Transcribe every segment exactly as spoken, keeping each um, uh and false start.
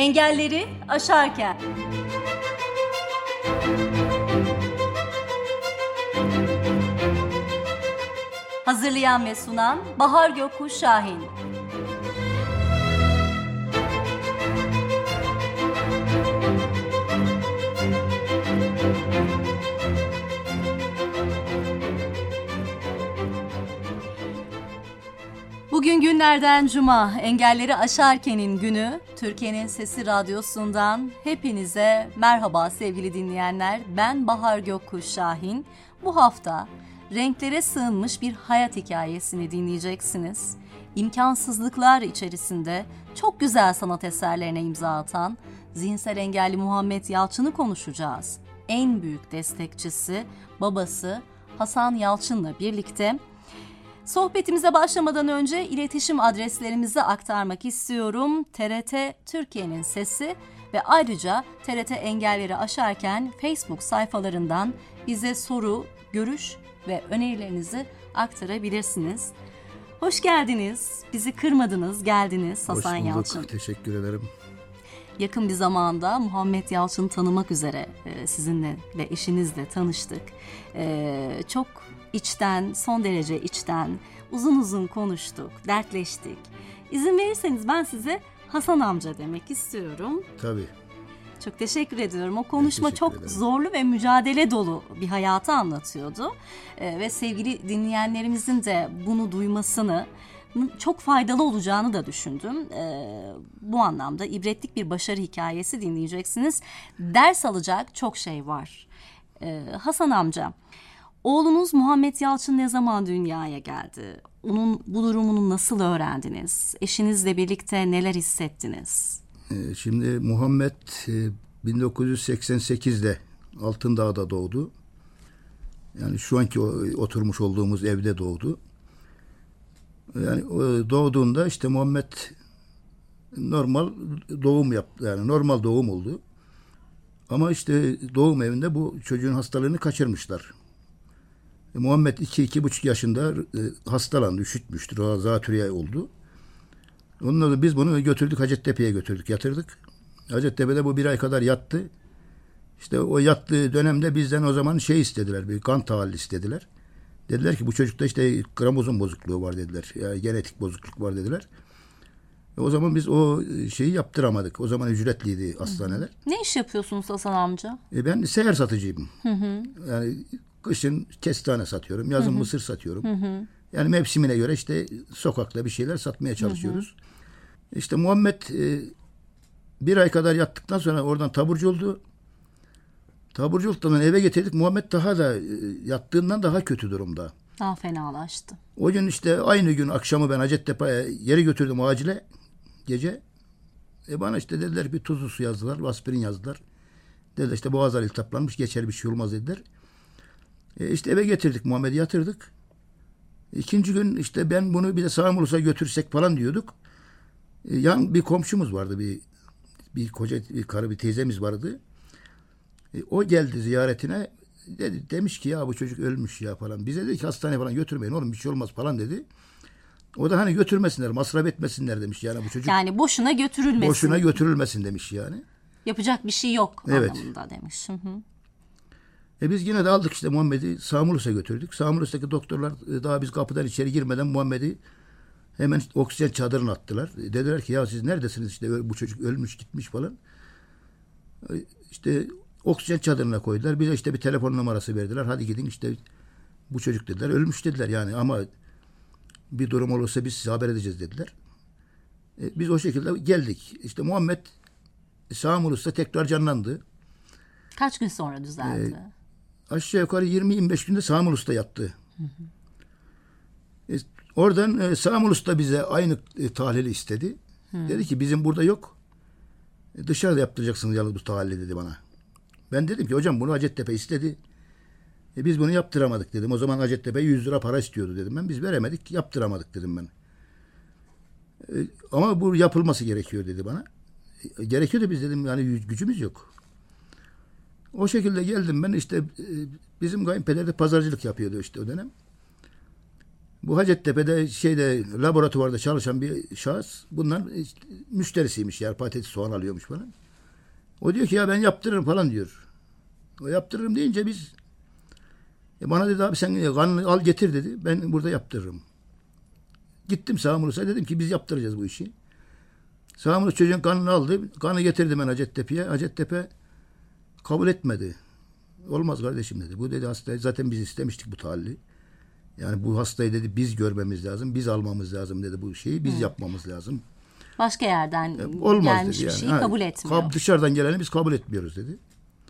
Engelleri aşarken. Hazırlayan ve sunan Bahar Gökkuş Şahin. Bugün günlerden cuma, engelleri aşarkenin günü. Türkiye'nin Sesi Radyosu'ndan hepinize merhaba sevgili dinleyenler. Ben Bahar Gökkuş Şahin. Bu hafta renklere sığınmış bir hayat hikayesini dinleyeceksiniz. İmkansızlıklar içerisinde çok güzel sanat eserlerine imza atan zihinsel engelli Muhammet Yalçın'ı konuşacağız. En büyük destekçisi babası Hasan Yalçın'la birlikte. Sohbetimize başlamadan önce iletişim adreslerimizi aktarmak istiyorum. T R T Türkiye'nin Sesi ve ayrıca T R T Engelleri Aşarken Facebook sayfalarından bize soru, görüş ve önerilerinizi aktarabilirsiniz. Hoş geldiniz, bizi kırmadınız, geldiniz Hasan Yalçın. Hoş bulduk, teşekkür ederim. Yakın bir zamanda Muhammet Yalçın'ı tanımak üzere sizinle ve eşinizle tanıştık. Çok içten, son derece içten, uzun uzun konuştuk, dertleştik. İzin verirseniz ben size Hasan amca demek istiyorum. Tabii. Çok teşekkür ediyorum. O konuşma çok ederim. Zorlu ve mücadele dolu bir hayatı anlatıyordu. Ee, ve sevgili dinleyenlerimizin de bunu duymasını, çok faydalı olacağını da düşündüm. Ee, bu anlamda ibretlik bir başarı hikayesi dinleyeceksiniz. Ders alacak çok şey var. Ee, Hasan amca, oğlunuz Muhammet Yalçın ne zaman dünyaya geldi? Onun bu durumunu nasıl öğrendiniz? Eşinizle birlikte neler hissettiniz? Şimdi Muhammed bin dokuz yüz seksen sekizde Altındağ'da doğdu. Yani şu anki oturmuş olduğumuz evde doğdu. Yani doğduğunda işte Muhammed normal doğum yaptı. Yani normal doğum oldu. Ama işte doğum evinde bu çocuğun hastalığını kaçırmışlar. Muhammed iki iki buçuk yaşında hastalandı, üşütmüştür, zatürre oldu. Ondan sonra biz bunu götürdük, Hacettepe'ye götürdük, yatırdık. Hacettepe'de bu bir ay kadar yattı. İşte o yattığı dönemde bizden o zaman şey istediler, bir kan tahlili istediler. Dediler ki bu çocukta işte kromozom bozukluğu var dediler, yani genetik bozukluk var dediler. E o zaman biz o şeyi yaptıramadık. O zaman ücretliydi hastaneler. Ne iş yapıyorsunuz Hasan amca? E ben seyyar satıcıyım. Hı hı. Yani kışın kestane satıyorum, yazın hı hı. mısır satıyorum. Hı hı. Yani mevsimine göre işte sokakta bir şeyler satmaya çalışıyoruz. Hı hı. İşte Muhammed e, bir ay kadar yattıktan sonra oradan taburcu oldu. Taburcu olduktan eve getirdik. Muhammed daha da e, yattığından daha kötü durumda. Daha fenalaştı. O gün işte aynı gün akşamı ben Hacettepe'ye yeri götürdüm acile gece. E bana işte dediler bir tuzlu su yazdılar, aspirin yazdılar. Dediler işte boğazlar iltihaplanmış, geçer bir şey olmaz dediler. E işte eve getirdik, Muhammed'i yatırdık. İkinci gün işte ben bunu bir de Sağmulus'a götürsek falan diyorduk. E, yan bir komşumuz vardı, bir bir koca bir karı bir teyzemiz vardı. E, o geldi ziyaretine. Dedi, demiş ki ya bu çocuk ölmüş ya falan. Bize dedi ki hastaneye falan götürmeyin oğlum, bir şey olmaz falan dedi. O da hani götürmesinler, masraf etmesinler demiş yani bu çocuk. Yani boşuna götürülmesin. Boşuna götürülmesin demiş yani. Yapacak bir şey yok evet. anlamında demiş. Hı hı. E biz yine de aldık işte Muhammed'i Sağmulus'a götürdük. Sağmulus'taki doktorlar daha biz kapıdan içeri girmeden Muhammed'i hemen oksijen çadırına attılar. Dediler ki ya siz neredesiniz, işte bu çocuk ölmüş gitmiş falan. İşte oksijen çadırına koydular. Bize işte bir telefon numarası verdiler. Hadi gidin işte bu çocuk dediler. Ölmüş dediler yani ama bir durum olursa biz size haber edeceğiz dediler. E, biz o şekilde geldik. İşte Muhammed Sağmulus'ta tekrar canlandı. Kaç gün sonra düzeldi? E, aşağı yukarı yirmi yirmi beş günde Sağmulus'ta yattı. Hı hı. E, oradan e, Sağmulus da bize aynı e, tahlili istedi. Hı. Dedi ki bizim burada yok. E, dışarıda yaptıracaksınız yalnız bu tahlili dedi bana. Ben dedim ki hocam bunu Hacettepe istedi. E, biz bunu yaptıramadık dedim. O zaman Hacettepe yüz lira para istiyordu dedim ben. Biz veremedik, yaptıramadık dedim ben. E, ama bu yapılması gerekiyor dedi bana. E, gerekiyor da biz dedim yani gücümüz yok. O şekilde geldim ben işte, bizim kayınpeder de pazarcılık yapıyordu işte o dönem. Bu Hacettepe'de şeyde laboratuvarda çalışan bir şahıs bundan işte, müşterisiymiş yani patates soğan alıyormuş falan. O diyor ki ya ben yaptırırım falan diyor. O yaptırırım deyince biz e bana dedi abi sen kanını al getir dedi. Ben burada yaptırırım. Gittim Sağımurlus'a dedim ki biz yaptıracağız bu işi. Sağımurlus çocuğun kanını aldı. Kanı getirdim ben Hacettepe'ye. Hacettepe kabul etmedi. Olmaz kardeşim dedi. Bu dedi hastayı zaten biz istemiştik bu tahalli. Yani bu hastayı dedi biz görmemiz lazım. Biz almamız lazım dedi bu şeyi. Biz Hı. yapmamız lazım. Başka yerden e, olmaz gelmiş dedi bir yani. şeyi ha, kabul etmiyor. Kab, dışarıdan geleni biz kabul etmiyoruz dedi.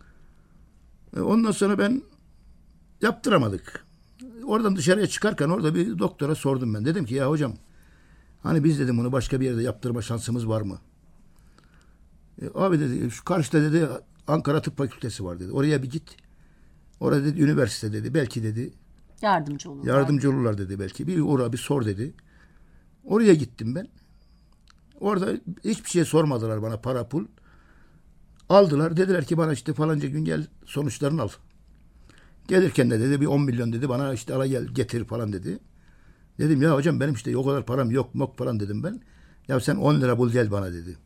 E, ondan sonra ben yaptıramadık. Oradan dışarıya çıkarken orada bir doktora sordum ben. Dedim ki ya hocam hani biz dedim bunu başka bir yerde yaptırma şansımız var mı? E, abi dedi şu karşıda dedi Ankara Tıp Fakültesi var dedi. Oraya bir git. Orada dedi üniversite dedi. Belki dedi yardımcı olurlar. Yardımcı olurlar dedi belki. Bir uğra bir sor dedi. Oraya gittim ben. Orada hiçbir şey sormadılar bana para pul. Aldılar. Dediler ki bana işte falanca gün gel sonuçlarını al. Gelirken de dedi bir on milyon dedi bana işte ala gel getir falan dedi. Dedim ya hocam benim işte o kadar param yok mok falan dedim ben. Ya sen on lira bul gel bana dedi.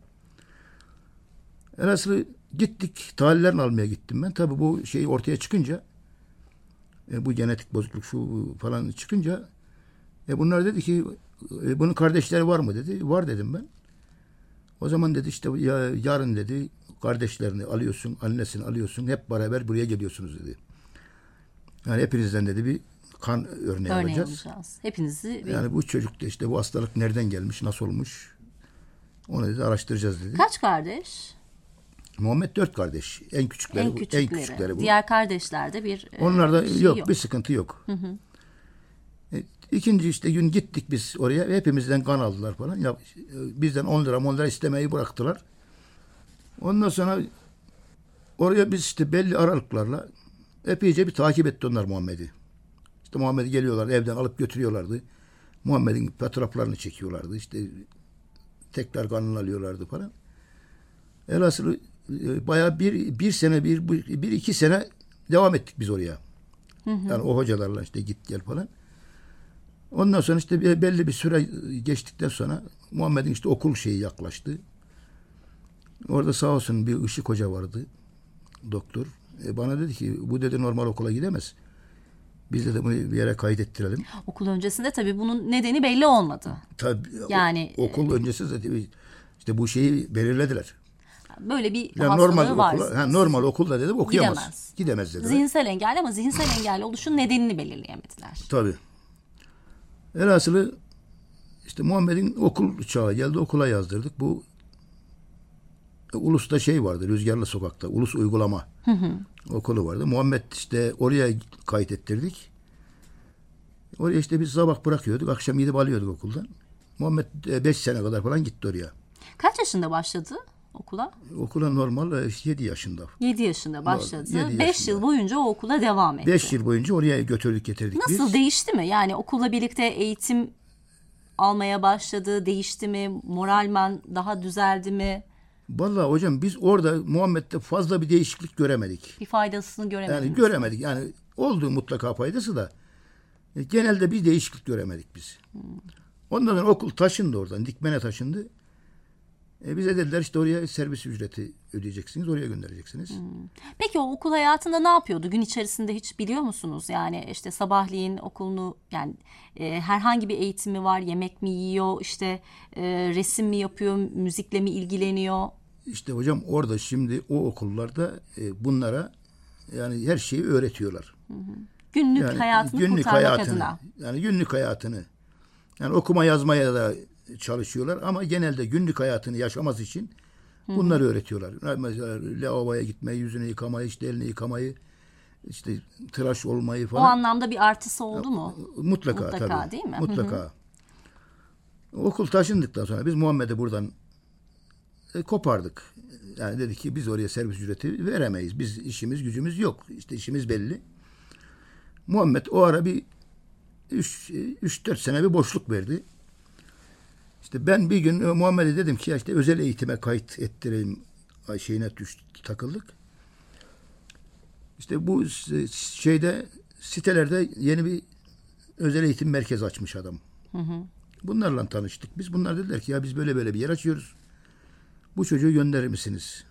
Elhasıl gittik tahlillerini almaya gittim ben. Tabii bu şey ortaya çıkınca e, bu genetik bozukluk şu falan çıkınca e, bunlar dedi ki e, bunun kardeşleri var mı dedi. Var dedim ben. O zaman dedi işte ya, yarın dedi kardeşlerini alıyorsun, annesini alıyorsun hep beraber buraya geliyorsunuz dedi. Yani hepinizden dedi bir kan örneği, örneği alacağız. alacağız. Hepinizi. Yani bu çocuk da işte bu hastalık nereden gelmiş, nasıl olmuş onu dedi araştıracağız dedi. Kaç kardeş? Muhammed dört kardeş. En küçükleri, en küçükleri. En küçükleri bu. Diğer kardeşlerde bir Onlarda e, şey yok, yok. Bir sıkıntı yok. Hı hı. E, ikinci işte gün gittik biz oraya. Hepimizden kan aldılar falan. Ya, bizden on lira on lira istemeyi bıraktılar. Ondan sonra oraya biz işte belli aralıklarla epeyce bir takip etti onlar Muhammed'i. İşte Muhammed'i geliyorlar evden alıp götürüyorlardı. Muhammed'in fotoğraflarını çekiyorlardı. İşte tekrar kanını alıyorlardı falan. Elhasıl bayağı bir, bir sene, bir, bir iki sene devam ettik biz oraya. Hı hı. Yani o hocalarla işte git gel falan. Ondan sonra işte belli bir süre geçtikten sonra Muhammed'in işte okul şeyi yaklaştı. Orada sağ olsun bir Işık Hoca vardı. Doktor. E bana dedi ki bu dedi normal okula gidemez. Biz de bunu bir yere kaydettirelim. Okul öncesinde tabii bunun nedeni belli olmadı. Tabii. Yani okul öncesi zaten işte bu şeyi belirlediler. Böyle bir yani hastalığı normal var. Okula, yani normal okulda dedim okuyamaz. Gidemez. Gidemez dediler. Zihinsel engelli ama zihinsel engelli oluşun nedenini belirleyemediler. Tabii. Elhasılı işte Muhammed'in okul çağı geldi. Okula yazdırdık. Bu e, Ulus'ta şey vardı. Rüzgarlı Sokak'ta. Ulus Uygulama hı hı. okulu vardı. Muhammed işte oraya kayıt ettirdik. Oraya işte biz sabah bırakıyorduk. Akşam gidip alıyorduk okuldan. Muhammed beş sene kadar falan gitti oraya. Kaç yaşında başladı okula? Okula normal yedi yaşında. yedi yaşında başladı. beş yıl boyunca o okula devam etti. beş yıl boyunca oraya götürdük getirdik Nasıl biz. Nasıl değişti mi? Yani okulla birlikte eğitim almaya başladı. Değişti mi? Moralman daha düzeldi mi? Vallahi hocam biz orada Muhammed'de fazla bir değişiklik göremedik. Bir faydasını göremedik. Yani göremedik. Yani oldu mutlaka faydası da e, genelde bir değişiklik göremedik biz. Hmm. Ondan sonra okul taşındı oradan. Dikmen'e taşındı. E, bize dediler işte oraya servis ücreti ödeyeceksiniz. Oraya göndereceksiniz. Hmm. Peki o okul hayatında ne yapıyordu? Gün içerisinde hiç biliyor musunuz? Yani işte sabahleyin okulunu yani e, herhangi bir eğitimi var. Yemek mi yiyor? İşte e, resim mi yapıyor? Müzikle mi ilgileniyor? İşte hocam orada şimdi o okullarda e, bunlara yani her şeyi öğretiyorlar. Hı hı. Günlük yani, hayatını günlük kurtarmak hayatını, adına. Yani günlük hayatını. Yani okuma yazmaya da çalışıyorlar ama genelde günlük hayatını yaşaması için bunları Hı-hı. öğretiyorlar. Mesela lavaboya gitmeyi, yüzünü yıkamayı, işte elini yıkamayı, işte tıraş olmayı falan. O anlamda bir artısı oldu mu? Mutlaka, Mutlaka tabii. Değil mi? Mutlaka. Hı-hı. Okul taşındıktan sonra biz Muhammed'i buradan e, kopardık. Yani dedik ki biz oraya servis ücreti veremeyiz. Biz işimiz gücümüz yok. İşte işimiz belli. Muhammed o ara bir üç dört sene bir boşluk verdi. İşte ben bir gün Muhammed'e dedim ki ya işte özel eğitime kayıt ettireyim şeyine düştük, takıldık. İşte bu şeyde sitelerde yeni bir özel eğitim merkezi açmış adam. Hı hı. Bunlarla tanıştık. Biz bunlar dediler ki ya biz böyle böyle bir yer açıyoruz. Bu çocuğu gönderir misiniz?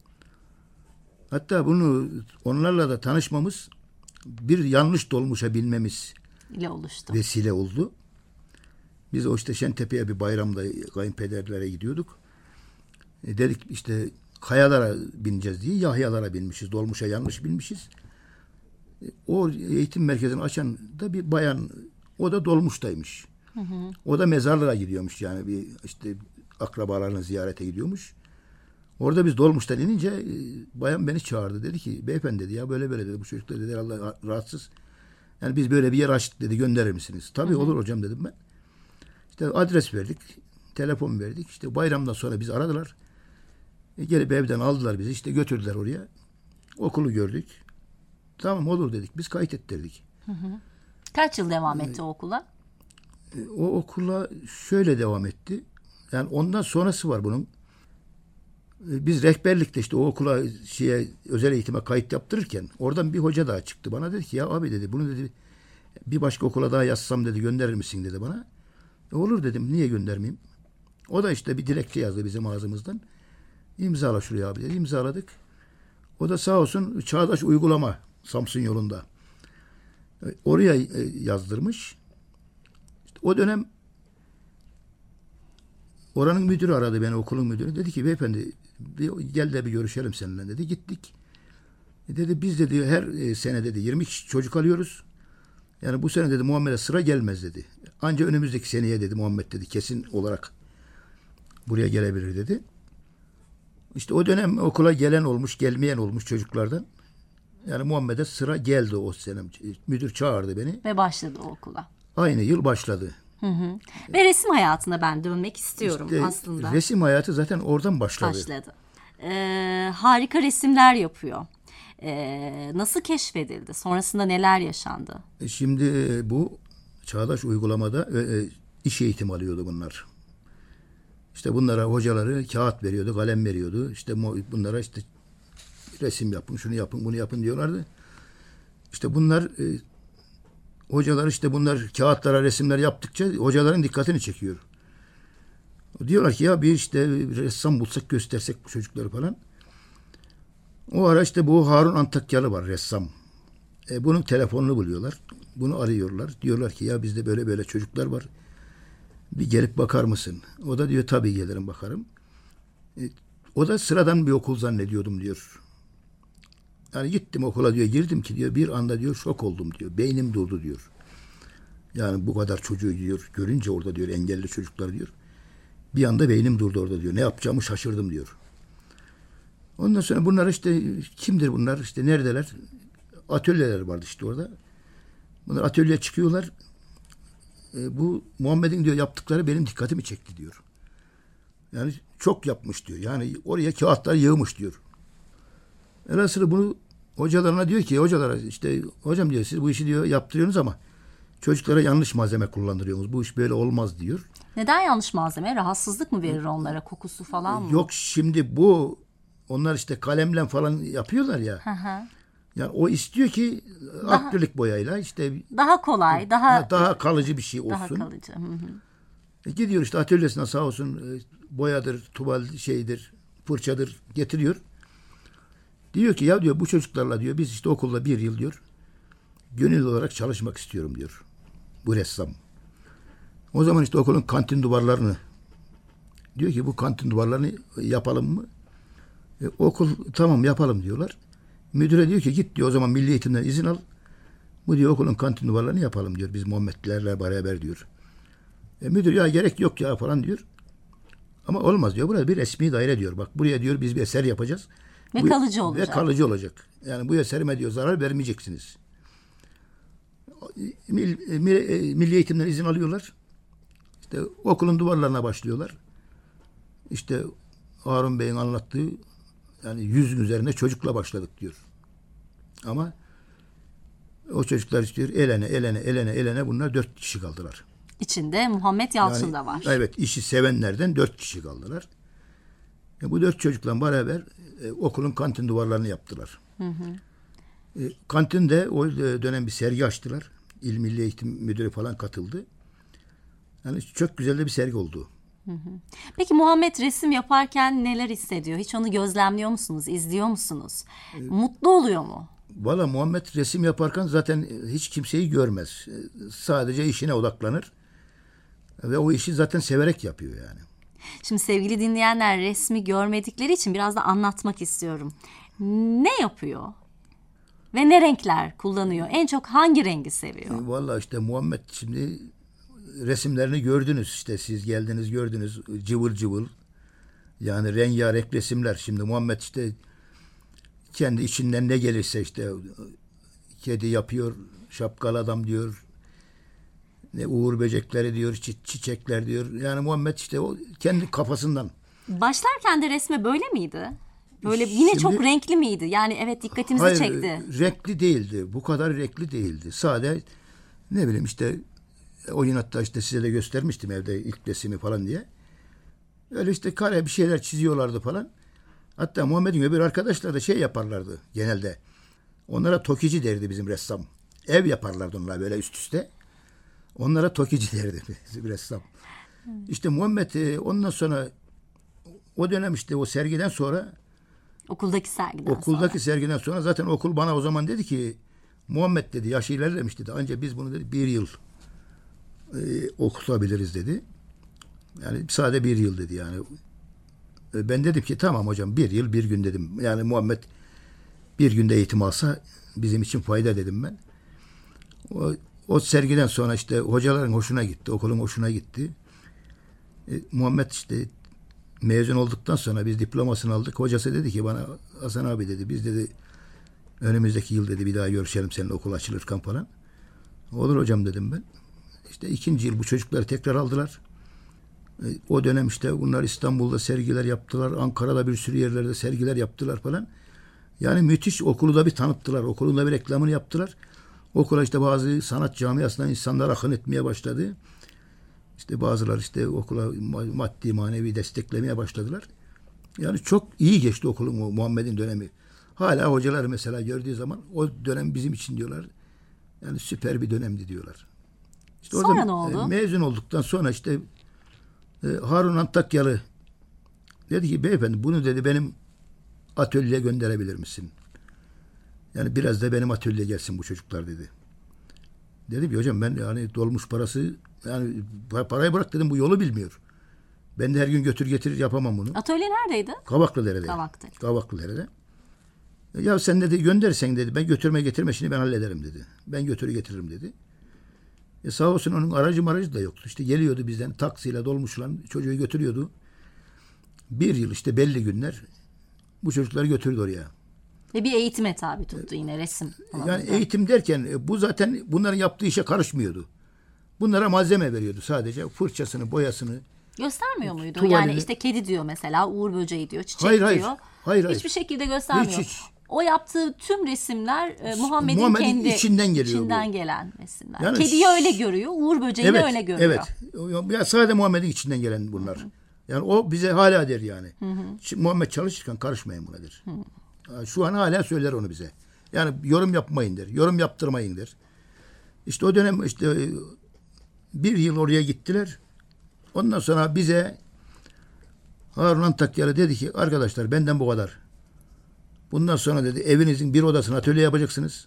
Hatta bunu onlarla da tanışmamız bir yanlış dolmuşa binmemiz ile oluştu. Vesile oldu. Biz o işte Şentepe'ye bir bayramda kayınpederlere gidiyorduk. E dedik işte kayalara bineceğiz diye Yahyalara binmişiz. Dolmuşa yanlış binmişiz. E o eğitim merkezini açan da bir bayan, o da dolmuştaymış. Hı hı. O da mezarlığa gidiyormuş, yani bir işte akrabalarını ziyarete gidiyormuş. Orada biz dolmuştan inince e, bayan beni çağırdı. Dedi ki beyefendi dedi ya böyle böyle dedi, bu çocuklar dedi Allah rahatsız. Yani biz böyle bir yer açtık dedi, gönderir misiniz? Tabii hı hı. Olur hocam dedim ben. İşte adres verdik, telefon verdik. İşte bayramdan sonra bizi aradılar. E, gelip evden aldılar bizi, işte götürdüler oraya. Okulu gördük. Tamam olur dedik, biz kayıt ettirdik. Hı hı. Kaç yıl devam etti e, o okula? E, o okula şöyle devam etti. Yani ondan sonrası var bunun. E, biz rehberlikte işte o okula şeye, özel eğitime kayıt yaptırırken oradan bir hoca daha çıktı. Bana dedi ki ya abi dedi bunu dedi bir başka okula daha yazsam dedi gönderir misin dedi bana. E, olur dedim, niye göndermeyeyim? O da işte bir dilekçe yazdı bizim ağzımızdan. İmzala şuraya abi dedi. İmzaladık. O da sağ olsun Çağdaş Uygulama Samsun yolunda. E, oraya e, yazdırmış. İşte o dönem oranın müdürü aradı beni, okulun müdürü. Dedi ki beyefendi bir, gel de bir görüşelim seninle dedi. Gittik. E, dedi biz dedi her e, sene dedi yirmi kişi çocuk alıyoruz. Yani bu sene dedi Muhammed'e sıra gelmez dedi. Anca önümüzdeki seneye dedi Muhammed dedi kesin olarak buraya gelebilir dedi. İşte o dönem okula gelen olmuş, gelmeyen olmuş çocuklardan. Yani Muhammed'e sıra geldi o sene. Müdür çağırdı beni. Ve başladı o okula. Aynı yıl başladı. Hı hı. Ve resim hayatına ben dönmek istiyorum işte aslında. Resim hayatı zaten oradan başladı. Başladı. Ee, harika resimler yapıyor. Ee, nasıl keşfedildi? Sonrasında neler yaşandı? Şimdi bu Çağdaş Uygulamada e, iş eğitimi alıyordu bunlar. İşte bunlara hocaları kağıt veriyordu, kalem veriyordu. İşte bunlara işte resim yapın, şunu yapın, bunu yapın diyorlardı. İşte bunlar e, hocalar işte bunlar kağıtlara resimler yaptıkça hocaların dikkatini çekiyor. Diyorlar ki ya bir işte ressam bulsak göstersek bu çocukları falan. O ara işte bu Harun Antakyalı var ressam. E, bunun telefonunu buluyorlar. Bunu arıyorlar. Diyorlar ki ya bizde böyle böyle çocuklar var. Bir gelip bakar mısın? O da diyor tabii gelirim bakarım. E, o da sıradan bir okul zannediyordum diyor. Yani gittim okula diyor, girdim ki diyor bir anda diyor şok oldum diyor. Beynim durdu diyor. Yani bu kadar çocuğu diyor görünce orada diyor engelli çocuklar diyor. Bir anda beynim durdu orada diyor. Ne yapacağımı şaşırdım diyor. Ondan sonra bunlar işte kimdir bunlar? İşte neredeler? Atölyeler vardı işte orada. Bunlar atölyeye çıkıyorlar. E, bu Muhammed'in diyor yaptıkları benim dikkatimi çekti diyor. Yani çok yapmış diyor. Yani oraya kağıtlar yığmış diyor. Elhasıl bunu hocalarına diyor ki hocalara işte hocam diyor siz bu işi diyor yaptırıyorsunuz ama çocuklara yanlış malzeme kullandırıyorsunuz. Bu iş böyle olmaz diyor. Neden yanlış malzeme? Rahatsızlık mı verir onlara? Kokusu falan mı? Yok şimdi bu onlar işte kalemle falan yapıyorlar ya. Hı hı. Yani o istiyor ki daha, akrilik boyayla işte daha kolay, daha daha kalıcı bir şey olsun. Daha kalıcı. Hı hı. E gidiyor işte atölyesine sağ olsun boyadır, tuval şeydir, fırçadır getiriyor. Diyor ki ya diyor bu çocuklarla diyor biz işte okulda bir yıl diyor gönüllü olarak çalışmak istiyorum diyor. Bu ressam. O zaman işte okulun kantin duvarlarını diyor ki bu kantin duvarlarını yapalım mı? E, okul tamam yapalım diyorlar. Müdüre diyor ki git diyor o zaman Milli Eğitim'den izin al. Bu diyor okulun kantin duvarlarını yapalım diyor. Biz Muhammedlerle beraber diyor. E, müdür ya gerek yok ya falan diyor. Ama olmaz diyor. Burası bir resmi daire diyor. Bak buraya diyor biz bir eser yapacağız. Ve bu, kalıcı olacak. Ve kalıcı olacak. Yani bu eserime diyor zarar vermeyeceksiniz. Mil, mil, Milli Eğitim'den izin alıyorlar. İşte okulun duvarlarına başlıyorlar. İşte Harun Bey'in anlattığı yani yüzün üzerine çocukla başladık diyor. Ama o çocuklar istiyor elene elene elene elene bunlar dört kişi kaldılar. İçinde Muhammed Yalçın yani, da var. Evet işi sevenlerden dört kişi kaldılar. E, bu dört çocukla beraber e, okulun kantin duvarlarını yaptılar. Hı hı. E, kantinde o dönem bir sergi açtılar. İl Milli Eğitim Müdürü falan katıldı. Yani çok güzel de bir sergi oldu. Hı hı. Peki Muhammed resim yaparken neler hissediyor? Hiç onu gözlemliyor musunuz, izliyor musunuz? Ee, Mutlu oluyor mu? Valla Muhammed resim yaparken zaten hiç kimseyi görmez. Sadece işine odaklanır. Ve o işi zaten severek yapıyor yani. Şimdi sevgili dinleyenler, resmi görmedikleri için biraz da anlatmak istiyorum. Ne yapıyor? Ve ne renkler kullanıyor? En çok hangi rengi seviyor? Valla işte Muhammed, şimdi resimlerini gördünüz, işte siz geldiniz gördünüz, cıvıl cıvıl. Yani rengarenk resimler. Şimdi Muhammed işte kendi içinden ne gelirse, işte kedi yapıyor, şapkalı adam diyor, ne uğur böcekleri diyor, çi- çiçekler diyor. Yani Muhammed işte o kendi kafasından. Başlarken de resme böyle miydi? Böyle yine Şimdi, çok renkli miydi? Yani evet, dikkatimizi hayır, çekti. Renkli değildi. Bu kadar renkli değildi. Sade, ne bileyim işte, oyun, hatta işte size de göstermiştim evde ilk resmi falan diye. Öyle işte kare bir şeyler çiziyorlardı falan. Hatta Muhammed'in öbür arkadaşlar da şey yaparlardı genelde. Onlara tokici derdi bizim ressam. Ev yaparlardı onlar böyle üst üste. Onlara tokici derdi bizim ressam. İşte Muhammed ondan sonra, o dönem işte o sergiden sonra, Okuldaki sergiden okuldaki sonra. sergiden sonra zaten okul bana o zaman dedi ki, Muhammed dedi, yaşı ilerlemiş dedi. Ancak biz bunu dedi bir yıl e, okutabiliriz dedi. Yani sadece bir yıl dedi yani. E, ben dedim ki tamam hocam, bir yıl bir gün dedim. Yani Muhammed bir günde eğitim alsa bizim için fayda dedim ben. O, o sergiden sonra işte hocaların hoşuna gitti, okulun hoşuna gitti. E, Muhammed işte mezun olduktan sonra biz diplomasını aldık. Hocası dedi ki bana, Hasan abi dedi, biz dedi önümüzdeki yıl dedi bir daha görüşelim seninle, okul açılırken falan. Olur hocam dedim ben. İşte ikinci yıl bu çocukları tekrar aldılar. E, o dönem işte bunlar İstanbul'da sergiler yaptılar. Ankara'da bir sürü yerlerde sergiler yaptılar falan. Yani müthiş, okulu da bir tanıttılar. Okulun da bir reklamını yaptılar. Okula işte bazı sanat camiasından insanlar akın etmeye başladı. İşte bazıları işte okula maddi manevi desteklemeye başladılar. Yani çok iyi geçti okulun, o Muhammed'in dönemi. Hala hocalar mesela gördüğü zaman o dönem bizim için diyorlar, yani süper bir dönemdi diyorlar. İşte sonra orada, ne oldu? Mezun olduktan sonra işte e, Harun Antakyalı dedi ki, beyefendi bunu dedi benim atölyeye gönderebilir misin? Yani biraz da benim atölyeye gelsin bu çocuklar dedi. Dedim ki hocam ben yani dolmuş parası, yani parayı bırak dedim, bu yolu bilmiyor. Ben de her gün götür getir yapamam bunu. Atölye neredeydi? Kavaklıdere'de. Kavak'ta. Kavaklıdere'de. Ya sen dedi göndersen dedi, ben götürme getirme işini ben hallederim dedi. Ben götürü getiririm dedi. E sağ olsun onun aracı maracı da yoktu. İşte geliyordu bizden taksiyle, dolmuşla çocuğu götürüyordu. Bir yıl işte belli günler bu çocukları götürdü oraya. Ve bir eğitime tabi tuttu yine resim alanında. Yani eğitim derken bu zaten bunların yaptığı işe karışmıyordu. Bunlara malzeme veriyordu sadece. Fırçasını, boyasını. Göstermiyor muydu? Tuvalini. Yani işte kedi diyor mesela, uğur böceği diyor, çiçek Hayır, hayır. diyor. Hayır, hayır. Hiçbir şekilde göstermiyor. Hiç, hiç. O yaptığı tüm resimler e, Muhammed'in, Muhammed'in kendi içinden geliyor içinden bu. gelen resimler. Yani Kediyi ş- öyle görüyor, uğur böceğini Evet, öyle görüyor. evet. Ya sadece Muhammed'in içinden gelen bunlar. Hı hı. Yani o bize hala der yani. Hı hı. Şimdi Muhammed çalışırken karışmayın buna der. Hı hı. Şu an hala söyler onu bize. Yani yorum yapmayın der. Yorum yaptırmayın der. İşte o dönem işte bir yıl oraya gittiler. Ondan sonra bize Harun Antakyalı dedi ki, arkadaşlar benden bu kadar. Bundan sonra dedi evinizin bir odasını atölye yapacaksınız.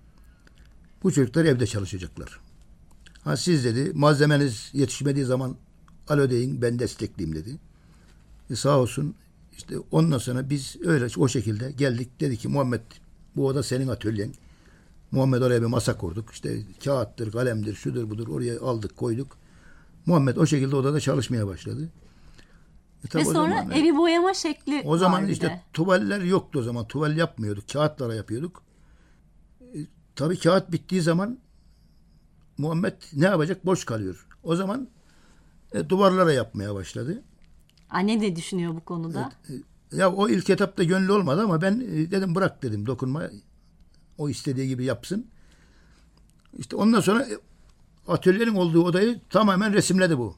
Bu çocuklar evde çalışacaklar. Ha siz dedi malzemeniz yetişmediği zaman alo deyin, ben destekleyeyim dedi. E sağ olsun işte ondan sonra biz öyle o şekilde geldik. Dedi ki Muhammed bu oda senin atölyen. Muhammed oraya bir masa kurduk. İşte kağıttır, kalemdir, şudur budur oraya aldık koyduk. Muhammed o şekilde odada çalışmaya başladı. E Ve sonra zaman, evi boyama şekli o zaman var işte de. tuvaller yoktu o zaman. Tuval yapmıyorduk. Kağıtlara yapıyorduk. E, tabii kağıt bittiği zaman Muhammed ne yapacak? Boş kalıyor. O zaman e, duvarlara yapmaya başladı. Anne ne düşünüyor bu konuda? E, e, ya o ilk etapta gönlü olmadı ama ben e, dedim bırak dedim, dokunma. O istediği gibi yapsın. İşte ondan sonra e, atölyenin olduğu odayı tamamen resimledi bu.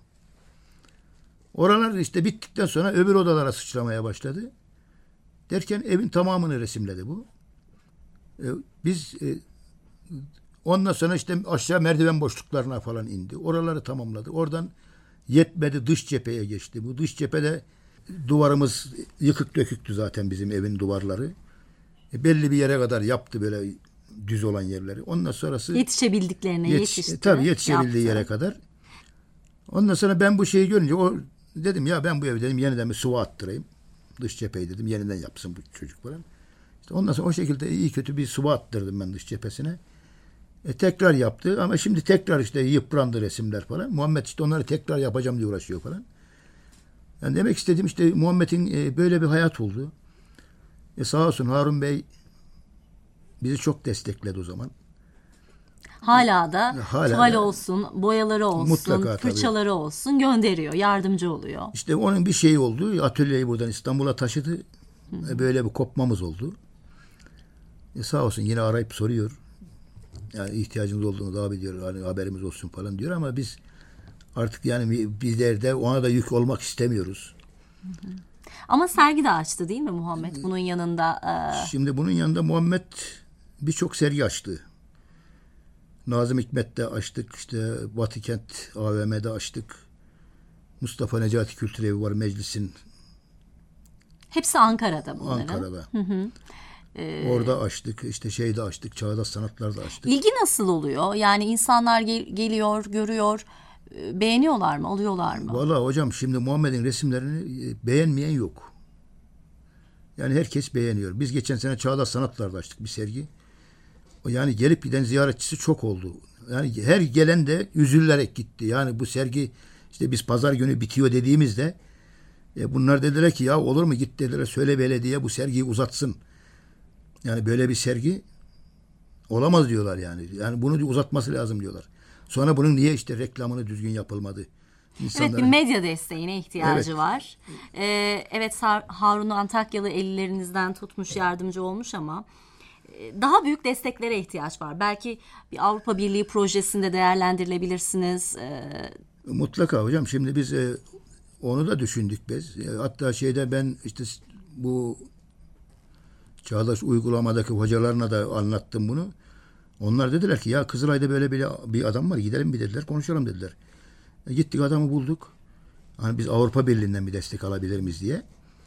Oralar işte bittikten sonra öbür odalara sıçramaya başladı. Derken evin tamamını resimledi bu. E, biz e, Ondan sonra işte aşağı merdiven boşluklarına falan indi. Oraları tamamladı. Oradan yetmedi, dış cepheye geçti. Bu dış cephede duvarımız yıkık döküktü zaten bizim evin duvarları. E, belli bir yere kadar yaptı böyle düz olan yerleri. Ondan sonrası yetişebildiklerine yetiş, yetişti. Tabii yetişebildiği yaptı. yere kadar. Ondan sonra ben bu şeyi görünce o dedim ya ben bu evi dedim yeniden bir sıva attırayım. Dış cepheyi dedim yeniden yapsın bu çocuk falan. İşte ondan sonra o şekilde iyi kötü bir sıva attırdım ben dış cephesine. E, tekrar yaptı ama şimdi tekrar işte yıprandı resimler falan. Muhammed işte onları tekrar yapacağım diye uğraşıyor falan. Yani demek istediğim işte Muhammed'in e, böyle bir hayat oldu. E, sağ olsun Harun Bey bizi çok destekledi o zaman. Hala da Hala tuval da. olsun, boyaları olsun, Mutlaka, fırçaları olsun gönderiyor, yardımcı oluyor. İşte onun bir şeyi oldu. Atölyeyi buradan İstanbul'a taşıdı. E, böyle bir kopmamız oldu. E, sağ olsun yine arayıp soruyor. Yani ihtiyacımız olduğunu da abi diyor. Hani haberimiz olsun falan diyor ama biz artık yani bizler de ona da yük olmak istemiyoruz. Hı hı. Ama sergi de açtı değil mi Muhammed? Bunun yanında. E... Şimdi bunun yanında Muhammed birçok sergi açtı. Nazım Hikmet'te açtık. İşte Batı Kent A V M'de açtık. Mustafa Necati Kültür Evi var meclisin. Hepsi Ankara'da bunların. Ankara'da. Hı hı. Ee, Orada açtık. İşte şeyde açtık. Çağdaş Sanatlar'da açtık. İlgi nasıl oluyor? Yani insanlar gel- geliyor, görüyor. Beğeniyorlar mı? Alıyorlar mı? Vallahi hocam şimdi Muhammed'in resimlerini beğenmeyen yok. Yani herkes beğeniyor. Biz geçen sene Çağdaş Sanatlar'da açtık bir sergi. Yani gelip giden ziyaretçisi çok oldu. Yani her gelen de üzülerek gitti. Yani bu sergi işte biz pazar günü bitiyor dediğimizde e bunlar dediler ki ya olur mu git dediler söyle belediye bu sergiyi uzatsın. Yani böyle bir sergi olamaz diyorlar yani. Yani bunu uzatması lazım diyorlar. Sonra bunun niye işte reklamını düzgün yapılmadı? İnsanların... Evet bir medya desteğine ihtiyacı evet. var. Ee, evet Harun Antakyalı ellerinizden tutmuş yardımcı olmuş ama daha büyük desteklere ihtiyaç var. Belki bir Avrupa Birliği projesinde değerlendirilebilirsiniz. Ee... Mutlaka hocam. Şimdi biz e, onu da düşündük biz. E, hatta şeyde ben işte bu Çağdaş uygulamadaki hocalarına da anlattım bunu. Onlar dediler ki ya Kızılay'da böyle bir, bir adam var gidelim bir dediler konuşalım dediler. E, gittik adamı bulduk. Hani biz Avrupa Birliği'nden bir destek alabilir miyiz diye.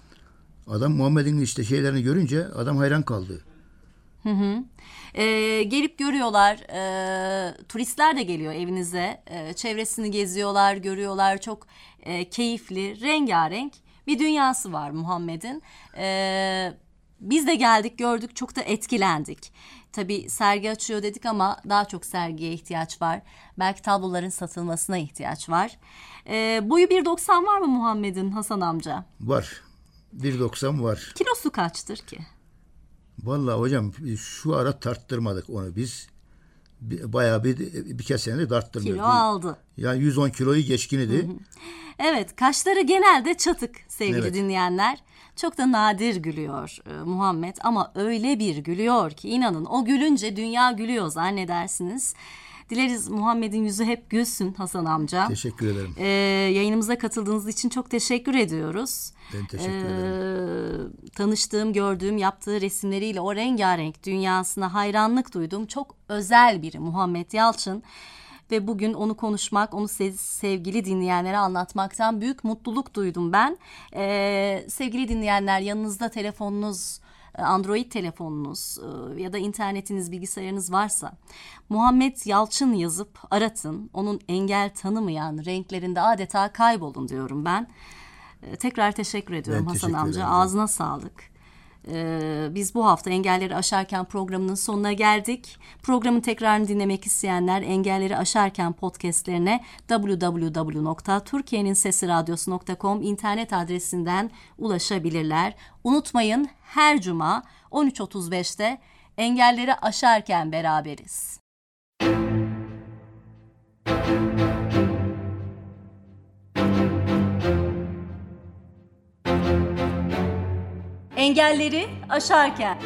Adam Muhammed'in işte şeylerini görünce adam hayran kaldı. Hı hı. Ee, gelip görüyorlar, e, turistler de geliyor evinize, e, çevresini geziyorlar, görüyorlar, çok e, keyifli, rengarenk bir dünyası var Muhammed'in. E, biz de geldik, gördük, çok da etkilendik. Tabii sergi açıyor dedik ama daha çok sergiye ihtiyaç var. Belki tabloların satılmasına ihtiyaç var. E, boyu bir doksan var mı Muhammed'in Hasan amca? Var, bir doksan var. Kilosu kaçtır ki? Vallahi hocam şu ara tarttırmadık onu biz. Bayağı bir birkaç senedir tarttırmıyoruz. Kilo aldı. Yani yüz on kiloyu geçkin idi. Evet kaşları genelde çatık sevgili evet. dinleyenler. Çok da nadir gülüyor e, Muhammed ama öyle bir gülüyor ki inanın o gülünce dünya gülüyor zannedersiniz. Dileriz Muhammed'in yüzü hep gülsün Hasan amca. Teşekkür ederim. Ee, yayınımıza katıldığınız için çok teşekkür ediyoruz. Ben teşekkür ee, ederim. Tanıştığım, gördüğüm, yaptığı resimleriyle o rengarenk dünyasına hayranlık duydum. Çok özel biri Muhammed Yalçın. Ve bugün onu konuşmak, onu sevgili dinleyenlere anlatmaktan büyük mutluluk duydum ben. Ee, sevgili dinleyenler yanınızda telefonunuz, Android telefonunuz ya da internetiniz, bilgisayarınız varsa Muhammed Yalçın yazıp aratın. Onun engel tanımayan renklerinde adeta kaybolun diyorum ben. Tekrar teşekkür ediyorum ben Hasan teşekkür amca. ederim. Ağzına sağlık. Ee, biz bu hafta Engelleri Aşarken programının sonuna geldik. Programın tekrarını dinlemek isteyenler Engelleri Aşarken podcastlerine double-u double-u double-u nokta türkiyenin sesi radyosu nokta com internet adresinden ulaşabilirler. Unutmayın her cuma on üç otuz beşte Engelleri Aşarken beraberiz. Engelleri aşarken.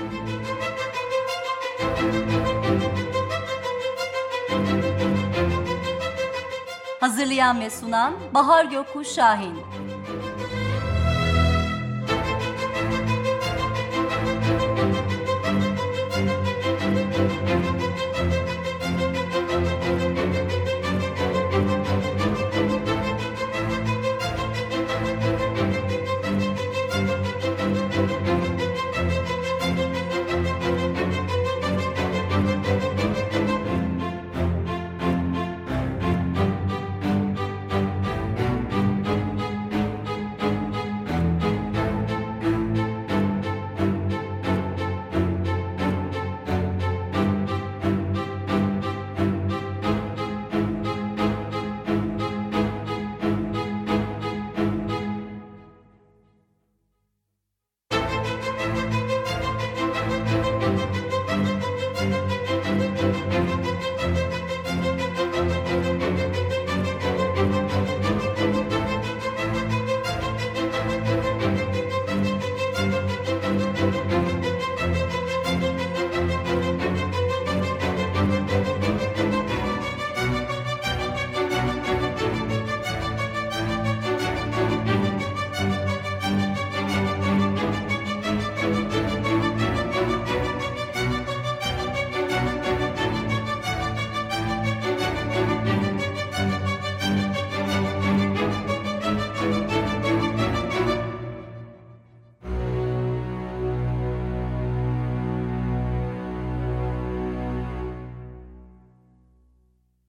Hazırlayan ve sunan Bahar Gökkuş Şahin.